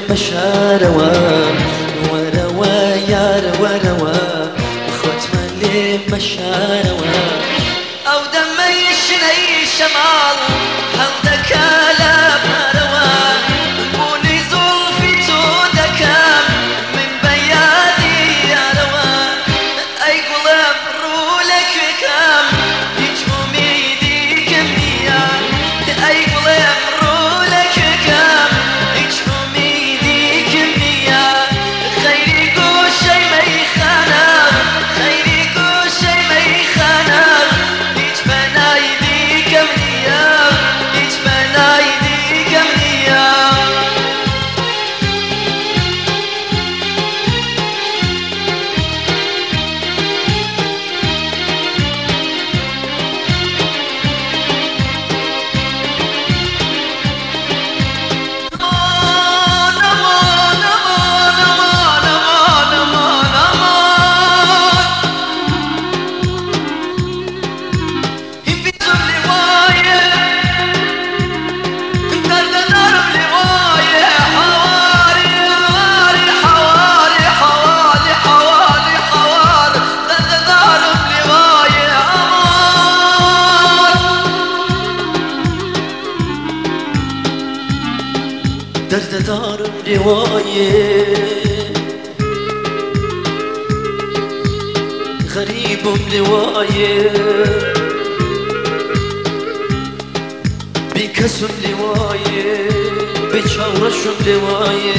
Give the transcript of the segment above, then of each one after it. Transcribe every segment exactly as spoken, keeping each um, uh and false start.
مشاروا وروا يار وروا ختمة مشاروا أو دمي شني شمال هودك لا بروا بوني زلفي تودك من بيادي يا روا أي قلب رولك كام هيج أميدي كمية أي قلب رولك كام هيج أميدي كمية خيري قوشي ما يخانا خيري قوشي ما يخانا هيج بنايدي كمية هيج بنايدي كمية درد دارم رواية غريب رواية بكسر رواية بشورش رواية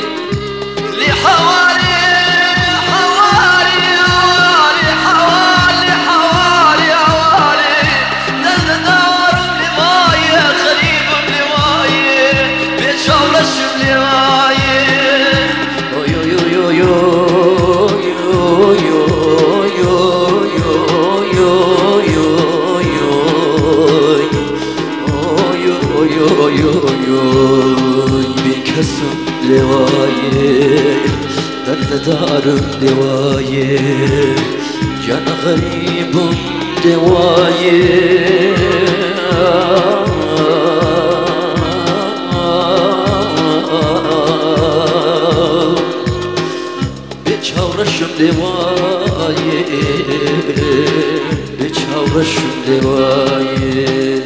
لحوالي حوالي حوالي حوالي حوالي حوالي درد دارم رواية غريب رواية بشورش رواية يو يو يو يو بكسر رواية درد دارم رواية جان غريب رواية بچاورشم رواية بچاورشم رواية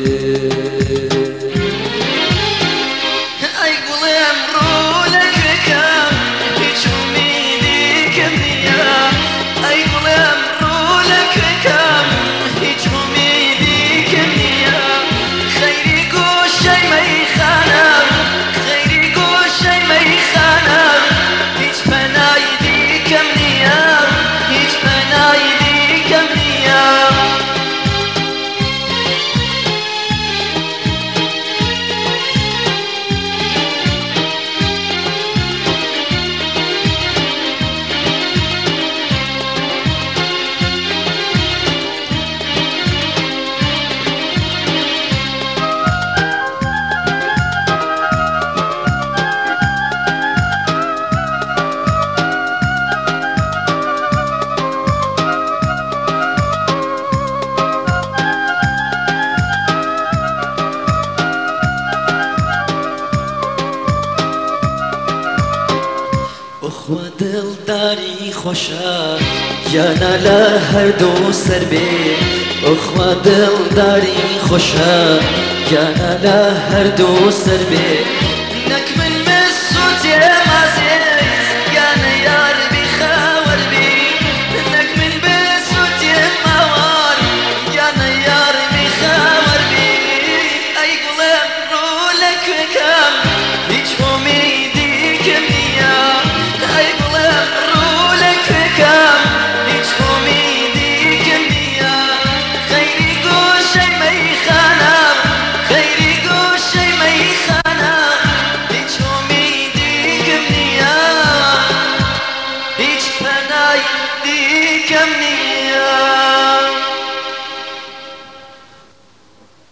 خوا دلداری خوشا یانا لا هر دو سر بی خوا دلداری خوشا یانا لا هر دو سر بی نک من مسوت مازیز یانا یار بی خاور بی نک من مسوت موار یانا یار بی خاور بی ای قلب رولک کم هیچ امیدی کمیا ای قلب رولک کم هیچ امیدی کمیا خیری گوشه میخانم خیری گوشه میخانم هیچ امیدی کمیا هیچ پناهی کمیا